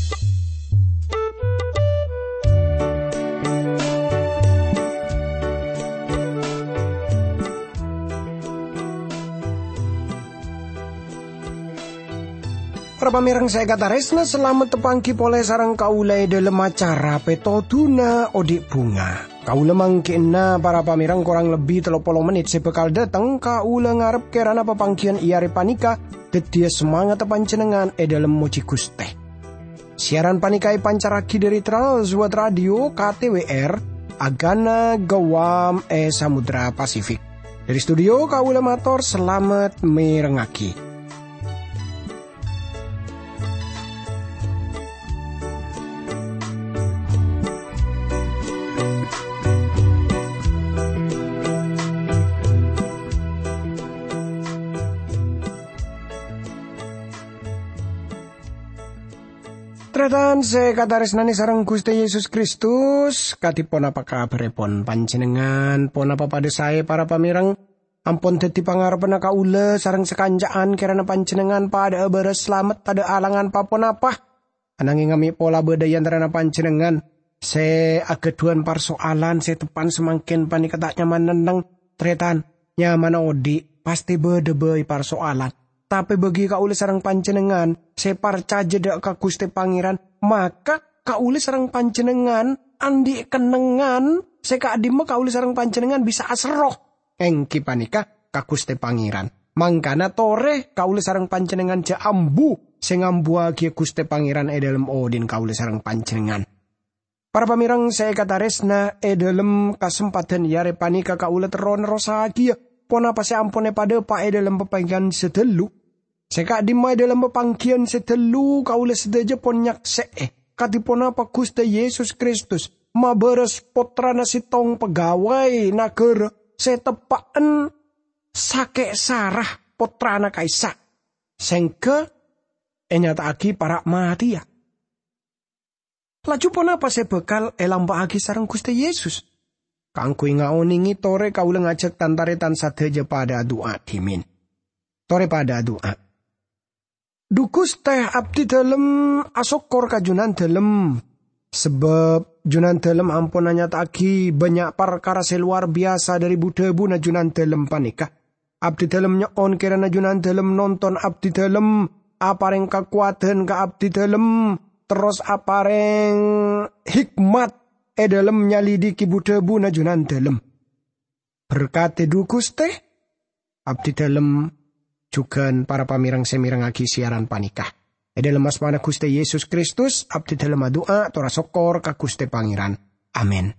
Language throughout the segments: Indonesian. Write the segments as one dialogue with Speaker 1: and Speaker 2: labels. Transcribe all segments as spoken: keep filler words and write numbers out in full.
Speaker 1: Para pamirang saya kata resna selamat tepangki pole sarang kaulai dalam acara petotuna odik bunga. Kaula mangkina para pamirang kurang lebih tiga puluh menit sebekal datang kaula ngarep kerana pepangkian iare panika tetia semangat panjenengan e dalam moci Guste. Siaran panikai pancaraki dari Transworld Radio K T W R Agana Gawam e Samudra Pasifik. Dari studio kaula matur selamat merengaki. Tretan saya kata resnani sarang Gusti Yesus Kristus. Katipun apa kabaripun panjenengan, pun apa pada saya para pamirang. Ampun dadi pangarepen kaula sareng sekanjaan kirana panjenengan pada beres selamat tada alangan papon apa. Ananging ngami pola bedayan terana panjenengan. Se ageduan persoalan se tepan semakin panikata nyaman nendang tretan nyaman odi pasti bedebei persoalan. Tapi bagi kaula sareng panjenengan, separca jeda ka Gusti Pangeran, maka kaula sareng panjenengan andi kenengan, sekadima kaula sareng panjenengan bisa asroh engki panika ka Gusti Pangeran. Mangkana tore kaula sareng panjenengan ja ambu sing ambuage Gusti Pangeran e dalem odin kaula sareng panjenengan. Para pamirang saya kata resna e dalem kasempatan yare panika kaula teron rosagia pon apa se ampone pada pa e dalem pepanggian sedelu. Seka dimai dalam pepanggian sedelu kaula sedaja pon nyakse eh katipun apa Gusti Yesus Kristus maberes potrana sitong pegawai nagara setepaan sake sarah potrana kaisa sengke enyataaki para mati ya. Laju pon apa se bekal elambahagi sareng Gusti Yesus. Kangkui ngaoningi tore kaula ngajak tantaretan sadeja pada doa dimin. Tore pada doa. Dukus teh abdi dalem asokor kajunan dalem. Sebab junan dalem ampun nyataki banyak perkara seluar biasa dari budebu na junan dalem panika. Abdi dalem nyon kirana junan dalem nonton abdi dalem apareng kekuatan ka abdi dalem. Terus apareng hikmat e dalem nyalidiki budebu na junan dalem. Berkate dukus teh abdi dalem juga para pamirang semirang agi siaran panikah. E dalam asmana Gusti Yesus Kristus, abdi dalam doa, tora sokor ka Gusti Pangeran. Amin.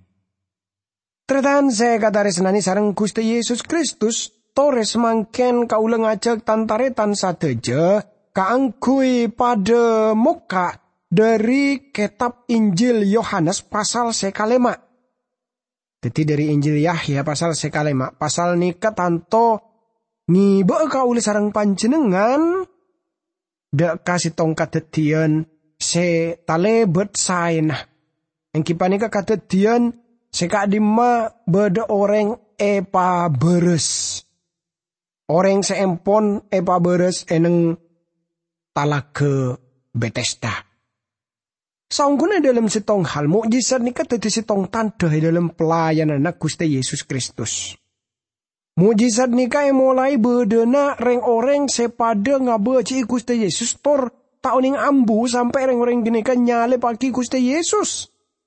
Speaker 1: Tretan saya kata resnani sareng Gusti Yesus Kristus, tore semangken kaula ngajak tantaretan sadeja, kaangkui pada muka dari kitab Injil Yohanes pasal sekalema. Jadi dari Injil Yahya pasal sekalema, pasal nika tanto ngiba kaula sareng panjenengan dak kasih tong kadedian se talebet saena engki panika kadedian se kadima beda orang epa beres orang seempon epa beres eneng talaga Bethesda. Saungguna dalam setong hal mukjizat nika dadi setong tanda dalam pelayanan Gusti Yesus Kristus. Mujizat nika mulai bedena reng orang sepada ngabaci Gusti Yesus tor tauning ambu sampai reng-reng gini kan nyale pagi Gusti Yesus.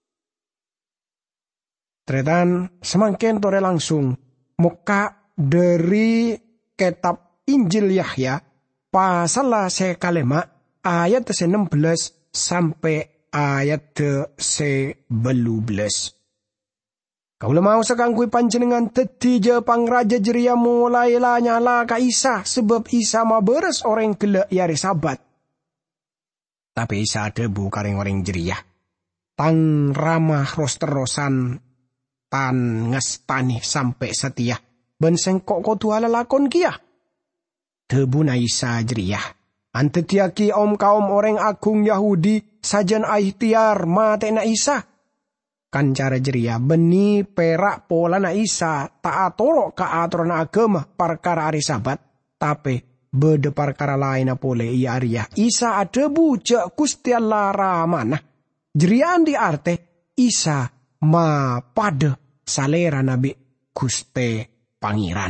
Speaker 1: Tretan semangken tore langsung muka dari kitab Injil Yahya pasal sekalema ayat enam belas sampai ayat sebelas belas. Kaula mau sekangkui panjenengan teti je pangraja jeria mulailah nyala ka Isa sebab Isa maberes orang gelak yari sabat. Tapi Isa debu karing orang jeria. Tang ramah ros terosan tan ngestani sampai setia. Ben sengkok kotu ala lakon kia. Debu na Isa jeria. Antetiaki om kaum orang agung Yahudi sajan aihtiar mate na Isa. Kan cara jeria beni perak pola na Isa tak atoro ka aturan agama perkara hari sabat tapi bede perkara lain pole iya Arya. Isa ada bujak Gusti Allah ramana. Jerian di arte Isa ma pada salera nabi Gusti Pangeran.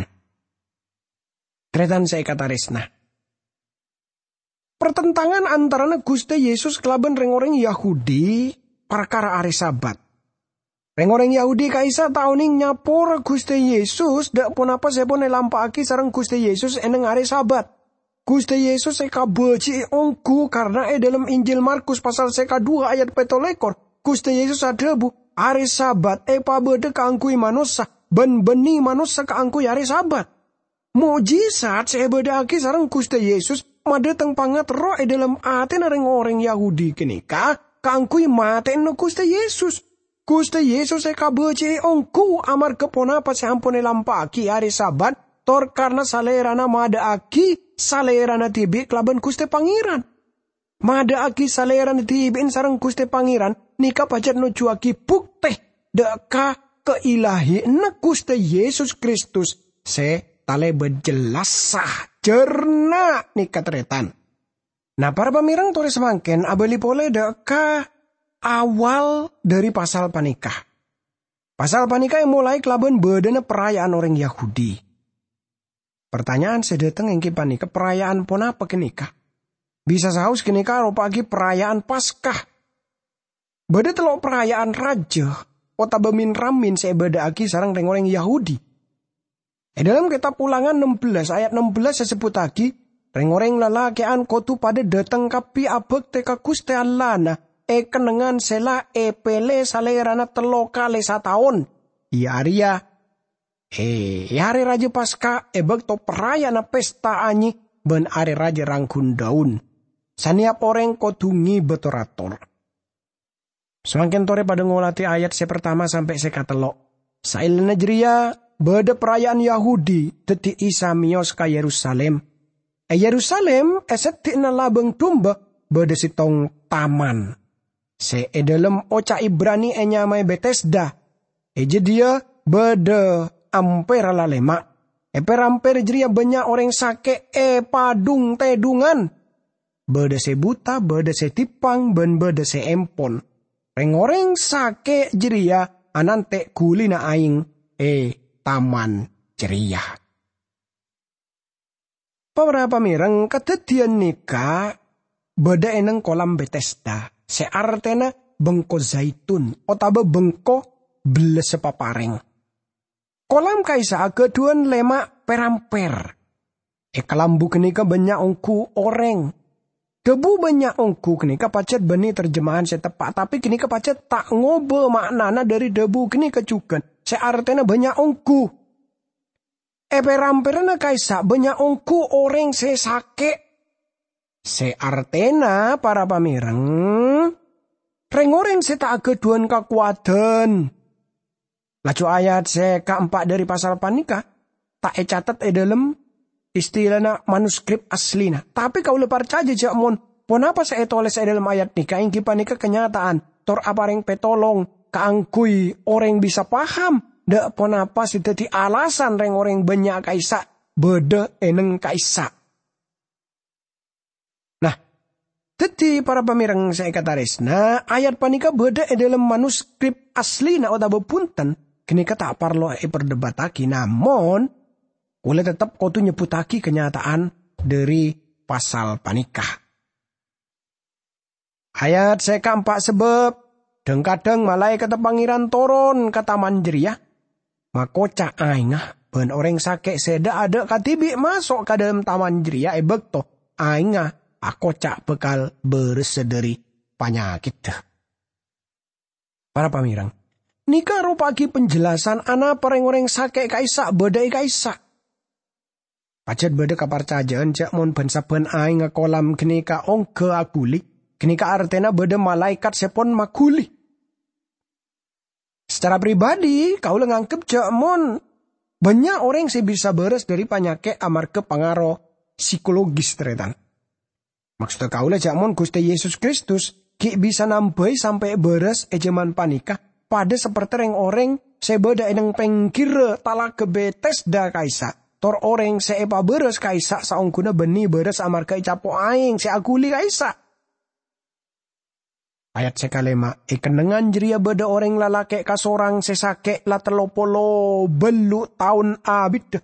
Speaker 1: Tretan saya kata resna. Pertentangan antara Gusti Yesus kelaban reng-orang Yahudi perkara hari Sabat. Reng-orang Yahudi kaisa tauning nyapor Gusti Yesus dak pun apa sepon lampaki sareng Gusti Yesus eneng hari Sabat. Gusti Yesus seka beci ongku karena e dalam Injil Markus pasal seka dua ayat petolekor. Gusti Yesus ada bu hari Sabat e pabede kaangkui manusia ben beni manusia kaangkui hari Sabat. Mujizat sebedaki sareng Gusti Yesus madeteng pangat roh e dalam ati nareng orang Yahudi kenika kaangkui maten no Gusti Yesus. Gusti Yesus eka beci ongku amar keponapa seampune lampaki hari Sabat tor karena salerana mada aki salerana tibi kelaban Gusti Pangeran. Mada aki salerana tibin sareng Gusti Pangeran nika pacet nujuaki bukti deka keilahi na Gusti Yesus Kristus se tale berjelas sah jerna nika tretan. Nah para pamirang tore semangken abeli pole deka awal dari pasal panikah. Pasal panikah yang mulai kelaban bedana perayaan orang Yahudi. Pertanyaan sedeteng engki panikah perayaan pon apa kenikah? Bisa saus kenikah rupagi perayaan Paskah. Beda telok perayaan raja, kota bemin ramin sebeda aki sarang reng-orang Yahudi. Eh dalam kitab Ulangan enam belas ayat enam belas disebut lagi, reng-orang lalakian kotu pada datang kapi abek teka Gusti Allah na e kenengan sela e pele salerana telo kali sataun. Iya Arya. Eh hari Raja Paskah e bekto perayaan pesta anyi ben hari Raja rangkun daun. Saniap orang kodungi betorator. Semakin tore pada ngolati ayat se pertama sampai se katelok. Sailena jeria beda perayaan Yahudi teti Isa mios ka Yerusalem. E Yerusalem eset tina labeng tumba beda sitong taman. Se e dalam oca Ibrani e nyamai Betesda. E jedia beda amper lalema. E peramper jeria banyak orang sake e padung tedungan. Beda se buta, beda se tipang, ben beda se empon. Reng-oreng sake jeria anante kulina aing e taman ceria. Para pamireng kedadian nika beda eneng kolam Betesda. Se artena bengko zaitun otaba bengko beles sepapareng. Kolam kaisa keduan lemak peramper. E kelambu kenika banyak ongku oreng. Debu banyak ongku kenika pacet beni terjemahan setepak. Tapi kenika pacet tak ngobe maknana dari debu kenika juga. Se artena banyak ongku. E peramperna kaisa banyak ongku oreng se sake. Se artena para pamireng. Reng-oreng se tak keduan kakuatan. Laju ayat se keempat dari pasal panika. Tak e catat e dalam istilahna manuskrip aslina. Tapi kau lepar caja jak mon. Ponapa saya tulis e dalam ayat nika. Ingki panika kenyataan. Tor apareng petolong. Kaangkui orang bisa paham. Dak ponapa si teti alasan reng orang banyak kaisa. Beda eneng kaisa. Nah. Teti para pamirang saya kata resna. Ayat panika beda e dalam manuskrip aslina. Oda bepunten. Kenika tak parlo e perdebataki. Namun. Boleh tetap kau tuh nyebutaki kenyataan dari pasal panikah. Ayat saya keempat sebab deng-kadeng malaikat pangeran toron ke taman jeria. Makoca aingah ben orang sakit seda ada katibi masuk ke dalam taman jeria e bekto aingah akoca bekal bersederi penyakit. Para pamirang, nika rupagi penjelasan ana pereng-oreng sakit kaisa bedai kaisa. Pacet beda kapar cajaan jak mon ben-saben aing kolam kenika ongke akuli. Kenika artena beda malaikat sepon makuli. Secara pribadi kau ngangkep jak mon. Banyak orang sih bisa beres dari penyakit amar ke pengaruh psikologis teretan. Maksudnya kau lah jak mon Gusti Yesus Kristus. Ki bisa nambai sampai beres ejaman panikah. Pada seperti orang-orang sebeda eneng pengkir talak ke Betesda kaisa. tor orang seepa beres kaisa saungkuna beni beres amarga icapo aing se aguli kaisa. Ayat sekalema, ikenengan jeria beda orang lalake kasorang sesake la telopolo belu tahun abid.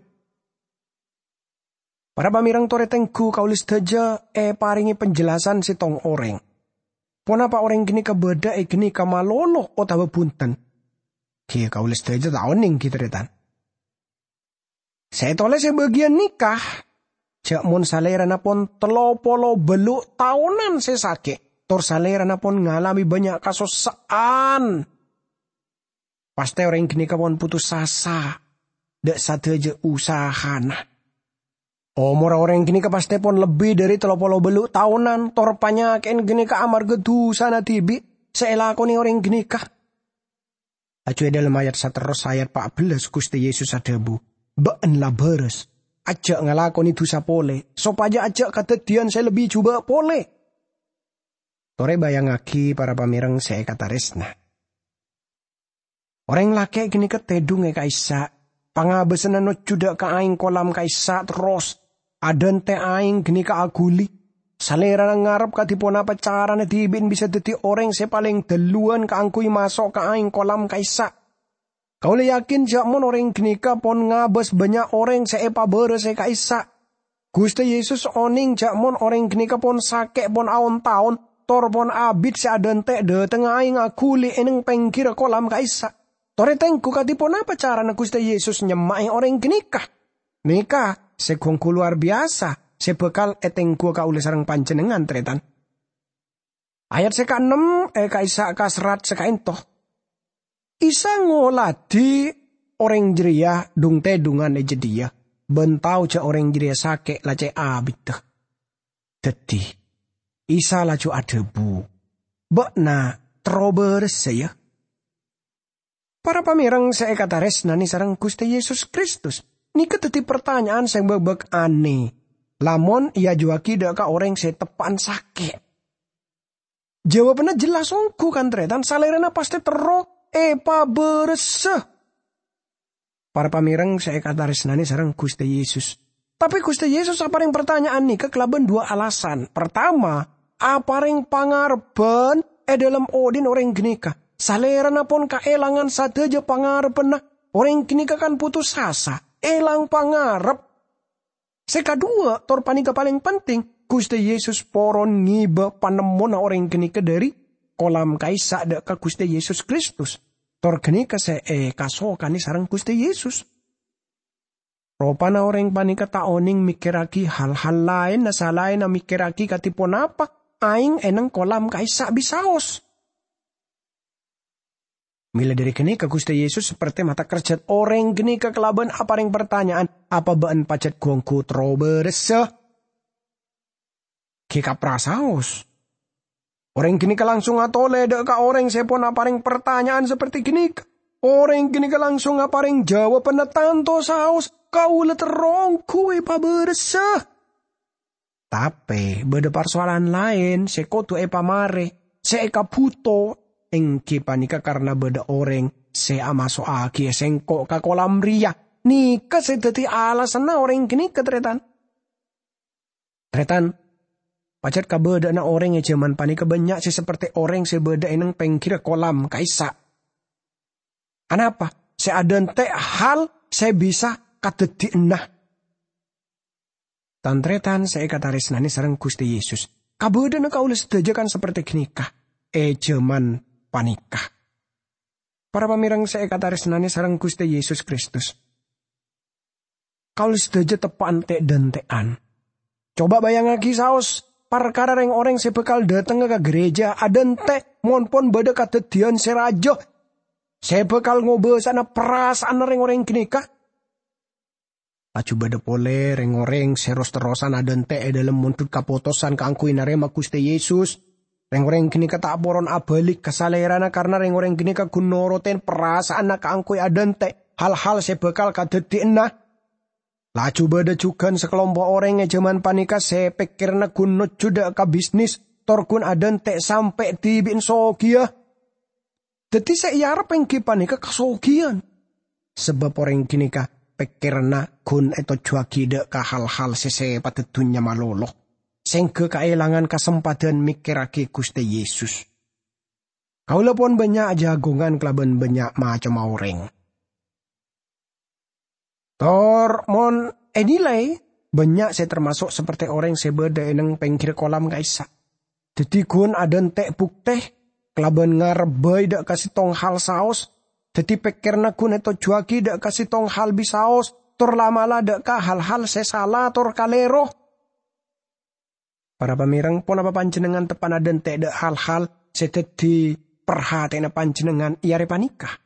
Speaker 1: Para pamirang tore tengku kaulis daja e paringi penjelasan si tong orang. Ponapa orang gini kebeda e gini kamalolo otawa bunten. Kia kaulis daja taoning kitretan. Saya tole sebagian nikah. Jak mun salera napon telopolo belu tahunan sesake. Tor salera napon ngalami banyak kasosaan. Pasti orang gini kapon putus asa. Dek satu aja usahana. Umur orang gini ka pasti pon lebih dari telopolo belu tahunan. Tor panyakin gini ka amar gedu sana tibi. Seelakoni orang gini ka. Acuy dalam ayat sateros ayat empat belas Gusti Yesus adabu. Baan lah beres. Ajak ngalakoni dosa pole. Sopaja ajak katedian saya lebih coba pole. Tore bayangaki para pamirang saya kata resna. Orang laki gini ketedung e kaisa. Pangabesenan no juda ka aing kolam kaisa terus. Adan te aing gini ka aguli. Salera nang ngarep katipon apa cara na tibin bisa deti orang se paling deluan ka angkui masuk ka aing kolam kaisa. Kau le yakin jakmon orang gini ka pon ngabes banyak orang se epa beres e kaisa. Gusti Yesus oning jakmon orang gini ka pon sake pon aon taon. Torbon abid si adente de tengah aing akuli eneng pengkira kolam kaisa. Tore tengku katipon apa cara na Gusti Yesus nyemai orang genikah. Nikah sekongku luar biasa. Sebekal etengku ka uli sarang panjenengan tretan. Ayat seka enam eh kaisa kasrat seka entoh. Isa ngoladi orang jeria dung tedungan e jedia. Bentau ca orang jeria sake lace abid. Teti. Isa laju adebu. Bekna terobers saya. Para pamirang saya kata resna ni sarang Gusti Yesus Kristus. Ni keteti pertanyaan saya bebek aneh. Lamon ia juaki deka orang saya tepan sakit. Jawabannya jelas ongku kan tretan. Salerena pasti terok epa bereseh. Para pamirang saya kata resna ni sarang Gusti Yesus. Tapi Gusti Yesus apa yang pertanyaan nih kekelaban dua alasan. Pertama. Apa ring pangarben e dalam odin orang genika. Salera napon kaelangan sadeja pangarben na. Orang genika kan putus asa. Elang pangarep. Sekadua, tor panika paling penting. Gusti Yesus poron ngiba panemona orang genika dari kolam kaisa deka Gusti Yesus Kristus. Tor genika se e kasokani sarang Gusti Yesus. Ropana orang panika taoning mikiraki hal-hal lain na salain na mikiraki katipon apa. Aing eneng kolam kaisa bisaos. Mila dari kini ke Gusti Yesus seperti mata kerjat orang geni ke kelaban apa ring pertanyaan apa baan pacet gongku troberese. Kika prasaos. Orang geni ke langsung atole dek ka orang sepon apa ring pertanyaan seperti gini. Orang geni ke langsung apa ring jawab penetanto saos kau leterongku epa berese. Tapi beda persoalan lain sekotu epa mare seeka puto engki panika karena beda orang se amaso aki sengko ka kolam ria nika sedeti alasan na orang kini ketretan tretan pacet ka beda na orang e jaman panika banyak sih seperti orang se beda eneng pengkira kolam kaisa anapa se adente hal se bisa kadeti enah. Tantretan saya kata resnani sarang Gusti Yesus. Kabeda na kaulis dajakan seperti genikah. E jaman panikah. Para pamirang saya kata resnani sarang Gusti Yesus Kristus. Kaulis daja tepan te dan tean. Coba bayang lagi saos. Perkara reng orang sebekal datang ke gereja. Adan te monpon beda katedian serajo. Sebekal ngobesan perasaan reng orang genikah. Acu bada pole reng-oreng seros terosan adente e dalam muntut kapotosan keangkui narema Gusti Yesus. Reng-oreng kini kata aporon abalik kesalerana karena reng-oreng kini kagunoroten perasaan na keangkui adente. Hal-hal sebekal kadeti enah. Laju bada juga sekelompok orang yang jaman panika sepikir na gunot juda ka bisnis. Torkun adente sampai tibin sogia. Deti saya yarap yang panika kasogian. Sebab orang kini ka pikirna kun eto juagi dek ka hal-hal sese patetunya maloloh. Sehingga keelangan kesempatan mikirake Gusti Yesus. Kaula pun banyak jagongan kelaban banyak macam orang. Tor mon enilai banyak saya termasuk seperti orang sebeda eneng pengkir kolam kaisa. Jadi kun aden tek bukteh kelaban ngarebai dak kasih tong hal saos. Jadi pikirna kun eto juagi dak kasih tong hal bisaos. Tor lamala dak ka hal-hal sesala tor kalero. Para pamirang pun apa panjenengan tepan aden tek dak hal-hal seteti perhatian panjenengan iare panikah.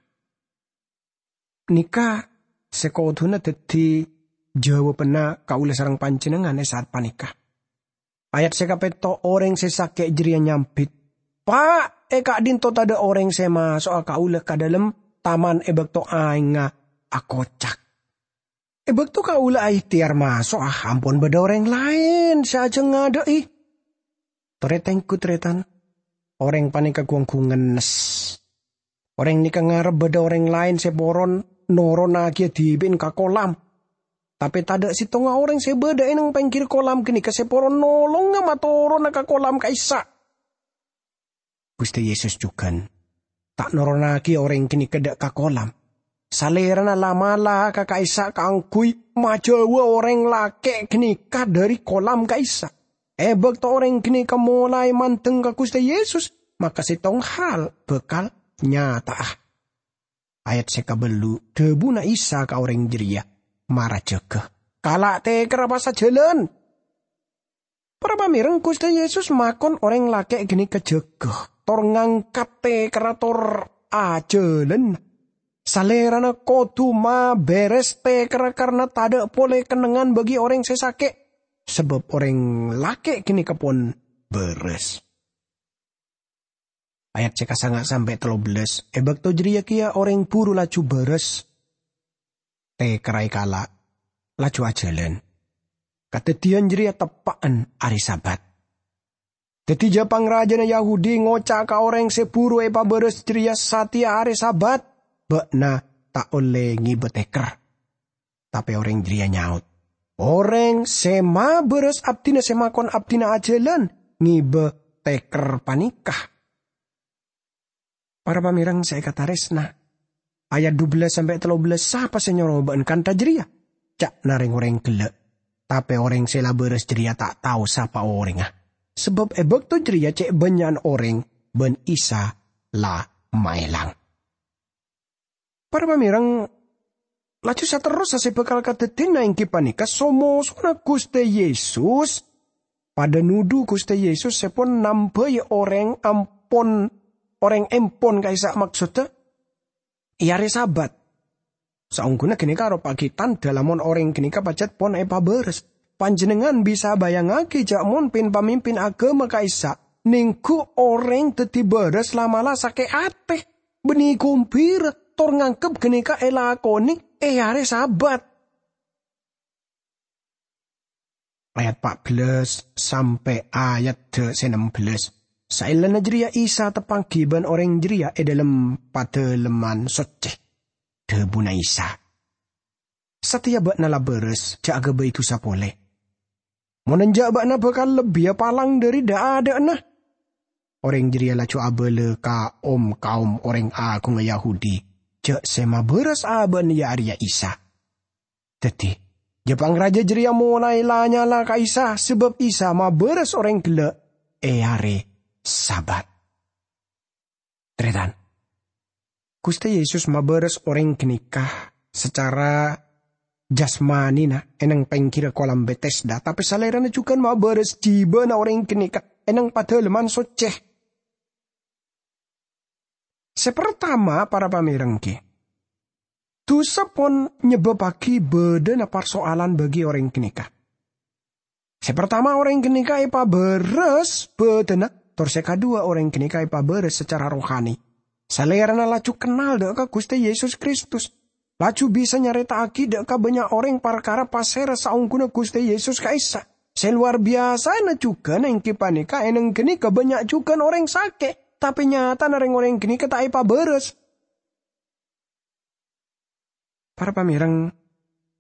Speaker 1: Nikah sekoduna teti jawabna kaula sarang panjenengan saat panikah. Ayat sekapeto orang sesake jeria nyampit. Pak, eka dinto tada orang sema soal kaula ka dalam taman ebek to ainga akocak. Ebek to kaula ai tiar masuk ah ampun beda orang lain saja ngada ih. Toretengku tretan. Orang panika kuang ngenes. Orang nika ngarep beda orang lain seboron noron agia dibin ka kolam. Tapi tada si tonga orang sebeda enang pengkir kolam kini kaseporon nolong nga matoron na ka kolam kaisa. Gusti Yesus juga tak noron lagi orang kini kedak ka kolam. Salera na lamala ka kaisa kaangkuy majawa orang lake kini ka dari kolam kaisa. Ebek to orang kini ka mulai manteng ka Gusti Yesus. Maka si tong hal bekal nyata ah. Ayat sekabelu debu na isa ka orang jeria. Marah jaga. Kalak te kerapasa jalan. Para pamireng Gusti Yesus makon orang lake gini kejegah. Tor ngangkat te kerator ajalan. Salerana kodu ma beres te kera karena tada boleh kenangan bagi orang sesake. Sebab orang lake gini kepon beres. Ayat ceka sangat sampai telo belas. Ebak to jeria kia orang buru laju beres. Te kerai kala. Laju ajalan. Katetian jeria tepaan hari sabat. Teti Japang raja na Yahudi ngocak ka orang seburu epa beres jeria satia hari sabat. Bekna tak oleh ngibeteker. Tapi orang jeria nyaut. Orang sema beres abdina semakon abdina ajalan. Ngibe teker panikah. Para pamirang saya kata resna. Ayat dua belas sampai tiga belas siapa senyoroban kanta jeria. Cak naring orang gelek. Tapi orang sela beres jeria tak tahu siapa orang ah. Sebab ebek tu jeria cek banyak orang ben isa la mailang. Para pamirang laju sa terus sa bekal katetin na ingki panika somo suna Gusti Yesus. Pada nudu Gusti Yesus sepon nampai orang ampon orang empon kaisa maksudnya. Iare sabat. Saungguna kini karo pakitan dalamon orang kini kapacet pon epa beres. Panjenengan bisa bayangake jakmon pin pamimpin agama kaisa. Ningku orang teti beres lamala sake ate. Beni kumpir. Tor ngangkep genika elakoni iare sabat. Ayat empat belas sampai ayat enam belas. Sailana jeria Isa tepang giban orang jeria e dalam pada leman soceh. Debuna Isa. Setia bakna beres jaga itu sapole. Monenjak bakna bakal lebih palang dari dak ada nah. Orang jeria lacu abele ka om kaum orang agung Yahudi. Jak sema beres aban ya Arya Isa. Teti, Jepang raja jeria mulai lanyala ka Isa sebab Isa ma beres orang gelek eare sabat. Tretan. Gusti Yesus ma beres orang kenikah secara jasmani na enang pengkira kolam Bethesda tapi salerana juga ma beres jiba na orang kenikah enang pada leman soceh. Sepertama para pamirengki. Dosa pun nyebabaki beda persoalan bagi orang kenikah. Sepertama orang kenikah ipa beres bedena. Terus kedua orang kenikah ipa beres secara rohani. Salerana laju kenal deka Gusti Yesus Kristus. Laju bisa nyarita aki deka banyak orang perkara pasera saungguna Gusti Yesus kaisa. Seluar biasa na juga neng kipanika eneng kenikah banyak juga orang sakit. Tapi nyata nareng-orang gini ketai pa beres. Para pamirang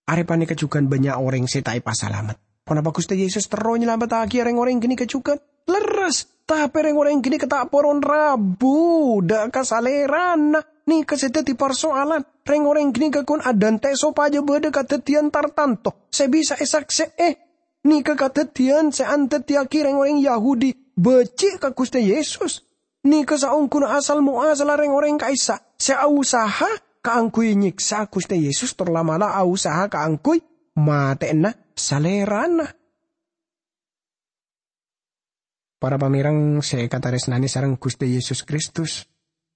Speaker 1: Arepane kejukan banyak orang setai pasalamat. Kenapa Gusti Yesus terus nyelamat lagi orang-orang gini kejukan? Leres, tapi orang-orang gini ketak poron rabu, dak kasalerana. Nih kesedeti persoalan, orang-orang gini kekun adan teso paja beda katetian tartanto. Saya bisa esak se eh, nih kekatetian se antetiaki orang-orang Yahudi, becik ke Gusti Yesus. Nih kesaungkun asal muasal orang-orang kaisa, saya usaha kaangkui nyiksa Gusti Yesus terlamala usaha kaangkui matena salerana. Para pamirang saya kata resnani sareng Gusti Yesus Kristus.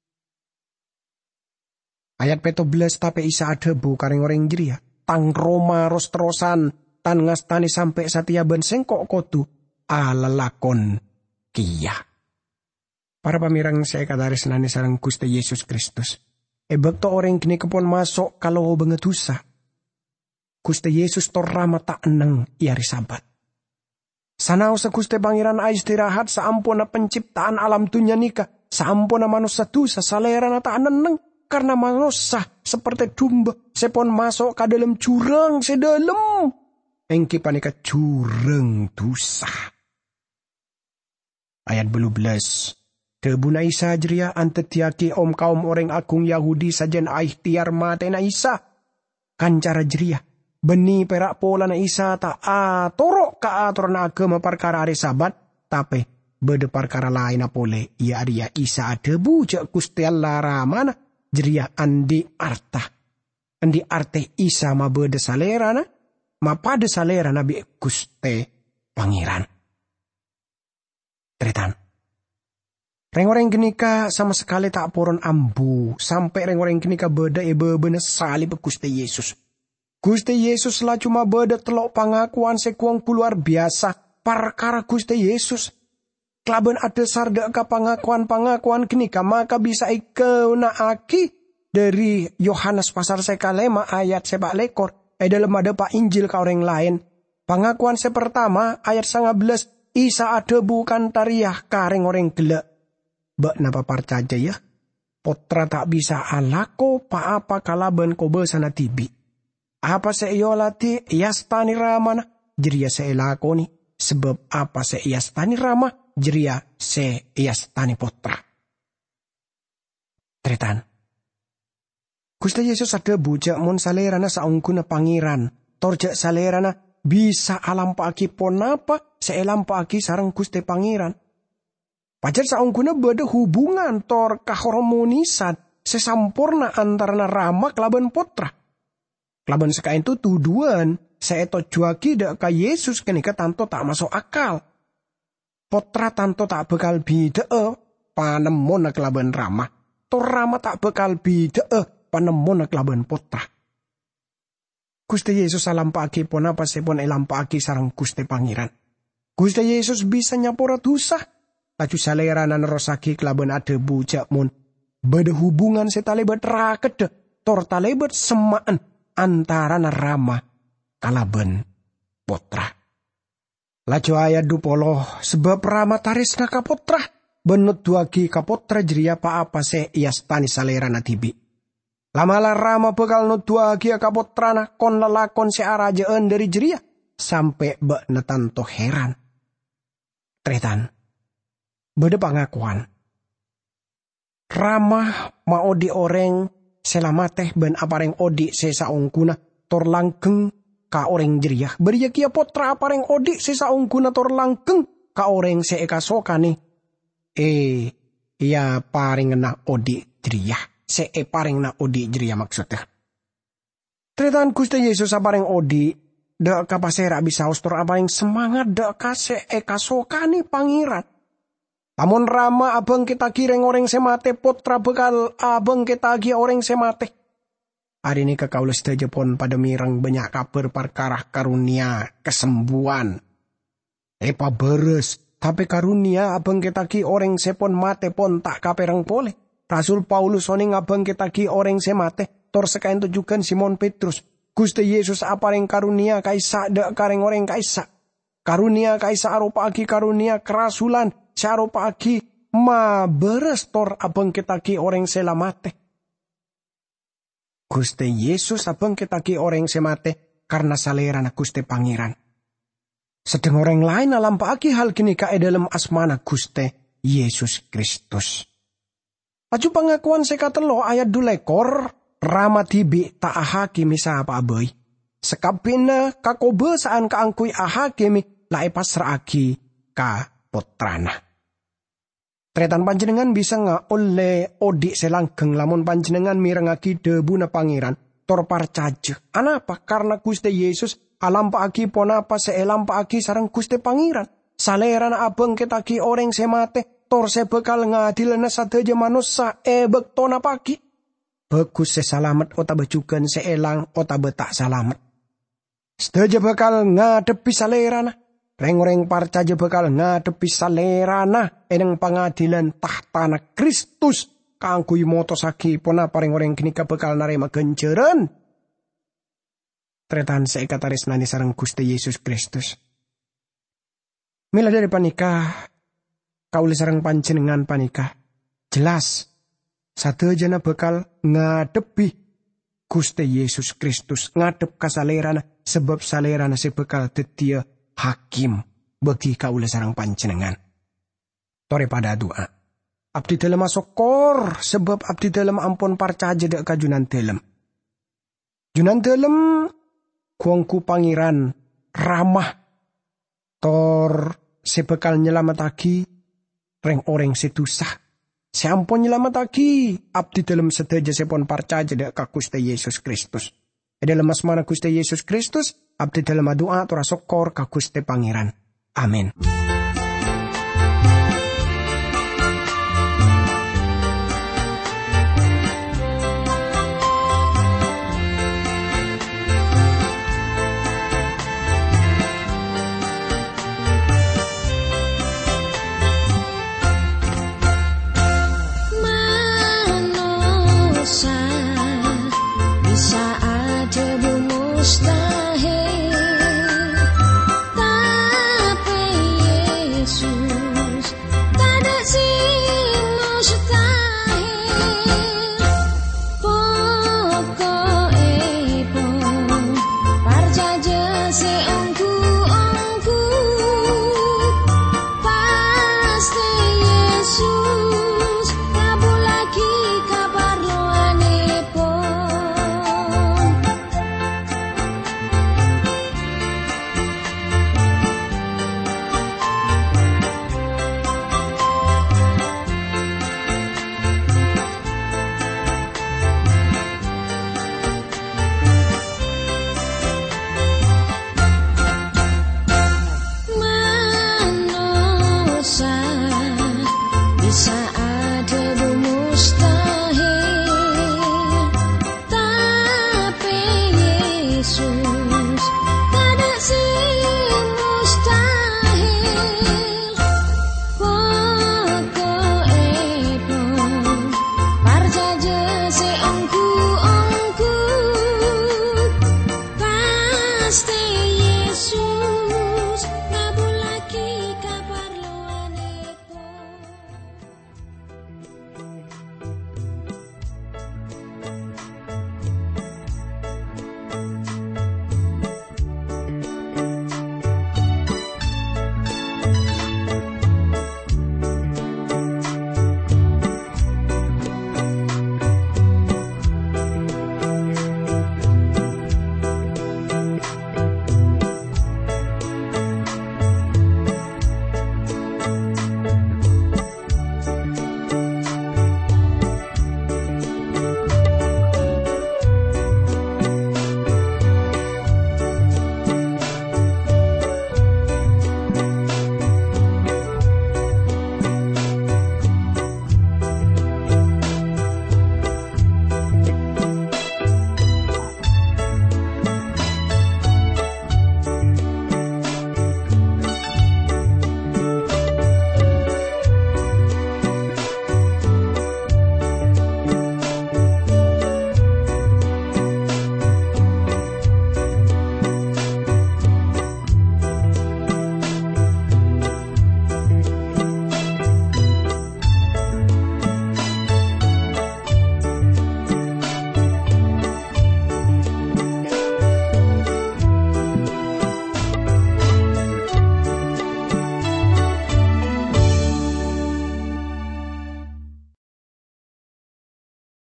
Speaker 1: Ayat peto belas tape isa adebu kareng orang jeria. Tang Roma ros terosan tan ngastani sampai satia ben sengkok kotu ala lakon kia. Para pamirang saya kata resnani sareng Gusti Yesus Kristus. Ebek to orang kini kepon masuk kalau banget usah. Gusti Yesus torrama tak eneng iari sabat. Sanau sa Gusti Pangeran istirahat saampuna penciptaan alam dunia nika. Saampuna manusia dosa salera na tak eneng. Karena manusia seperti domba sepon masuk ke dalam jurang sedalam. Engki panika jurang dosa. Ayat belu belas. Debuna Isa jeria antetiaki om kaum orang agung Yahudi sajen aihtiar matena Isa. Kancara jeria. Beni perak pola na Isa ta a torok ka aturan agama perkara hari sabat. Tapi bede perkara lain apole. Ia aria Isa adebu jak Gusti Allah ramana. Jeria andi arta. Andi arte Isa ma bede salerana. Ma pada salerana bi Gusti Pangeran. Tretan. Reng-orang genika sama sekali tak poron ambu. Sampai reng-orang genika beda ebe benes salib Gusti Yesus. Gusti Yesus lah cuma beda telok pengakuan sekuang luar biasa. Perkara Gusti Yesus. Kelaban ada sarda ke pengakuan-pengakuan genika. Maka bisa ikau naaki dari Yohanes pasar sekalema ayat sebak lekor. Eh dalam ada pak Injil ka orang lain. Pengakuan sepertama ayat sangat belas. Isa ada bukan tariah kareng orang gelak. Bak napa parcaja ya. Potra tak bisa alako pa apa kalaban kobe sana tibi. Apa seiyolati yastani ramana jeria seilakoni. Sebab apa seiyastani rama jeria seiyastani potra. Tretan. Gusti Yesus ada bujak mon salerana saungkuna pangeran. Torjak salerana bisa alampaki ponapa seilampaki sarang Gusti Pangeran. Pajar saungkuna beda hubungan tor kaharmonisan sesampurna antara rama kelaban potra. Kelaban sekain itu tuduhan seeto juaki dak ka Yesus kenika tanto tak masuk akal. Potra tanto tak bekal bidee panemon kelaban rama. Tor rama tak bekal bidee panemon kelaban potra. Gusti Yesus alampaki pon apa sepon elampaki sarang Gusti Pangeran. Gusti Yesus bisa nyapora dosa. Laju salerana nerosaki kelaban ada bujak mun. Beda hubungan setalebet rakede. Tor talebet semaan antara narama kalaban potra. Laju ayat dupoloh sebab rama tarisna kapotra. Benut duagi kapotra jeria pa apa se iastani salerana tibi. Lamalah rama bekal nuduagi kapotrana kon lelakon se arajaan dari jeria. Sampai bak netanto heran. Tretan. Beda pengakuan. Ramah mau di orang selamateh ben apareng odi sesa ongkuna tor langkeng ka orang jeriah. Beria kia potra apareng odi sesa ongkuna tor langkeng ka orang seeka sokani. Eh, iya paring na odi jeriah. Se e paring na odi jeriah maksudnya. Tretan Gusti Yesus apareng odi. Dek kapasera bisa ustor apareng semangat dek kase eka sokani pangeran. Amun rama abang kita kireng orang semate potra bekal abang kita agi orang semate. Hari ini kekaules Jepon pada mirang banyak kabar perkara karunia kesembuhan. Epa beres tapi karunia abang kita ki orang sepon mate pon tak kaperang pole. Rasul Paulus oning abang kita ki orang semate tor sekain tujukan Simon Petrus. Gusti Yesus apareng karunia kaisa dek kareng orang kaisa. Karunia kaisa arupa agi karunia kerasulan. Caro pagi ma berestor abang kita ki orang selamate. Gusti Yesus abang kita ki orang semate karena salerana Guste Pangeran. Sedeng orang lain alampaki hal kini kae dalam asmana Guste Yesus Kristus. Aju pengakuan sekatelo ayat dulekor, rama tibi tak ahakimi sapa aboy. Sekapina kakobe saan kaangkui ahakimi lae pasraki ka putrana. Tretan panjenengan bisa nga oleh odik selanggeng lamun panjenengan mirengaki debu na pangeran tor parcaje. Anapa? Karena Guste Yesus alampaki ponapa seelampaki sarang Guste Pangeran. Salerana abeng ketaki orang semate tor sebekal ngadilana sadeja manusia ebek tona pagi. Bagus sesalamet ota bejugan seelang ota betak salamet. Sedeja bekal ngadepi salerana. Reng-reng parcaja bekal ngadepi salerana eneng pangadilan tahtana Kristus. Kangkui motosaki ponapa reng-reng kenika bekal narema genjeren. Tretan seikataris nani sarang Guste Yesus Kristus. Mila dari panikah, kauli sarang panjenengan panikah. Jelas, sadejana bekal ngadepi Guste Yesus Kristus. Ngadep ka salerana, sebab salerana si bekal tetia hakim bagi kauli sarang panjenengan. Tore pada doa. Abdi dalam masokor, sebab abdi dalam ampun parcaja dek kajunan dalam. Junan dalam kuangku pangeran ramah tor sebekal nyelamataki reng orang sedusah. Seampun nyelamataki abdi dalam sedaja sepon parcaja dek ka Guste Yesus Kristus. E dalam asmana Guste Yesus Kristus abdi dalam doa tora sokor ka Guste Pangeran. Amin.
Speaker 2: Bisa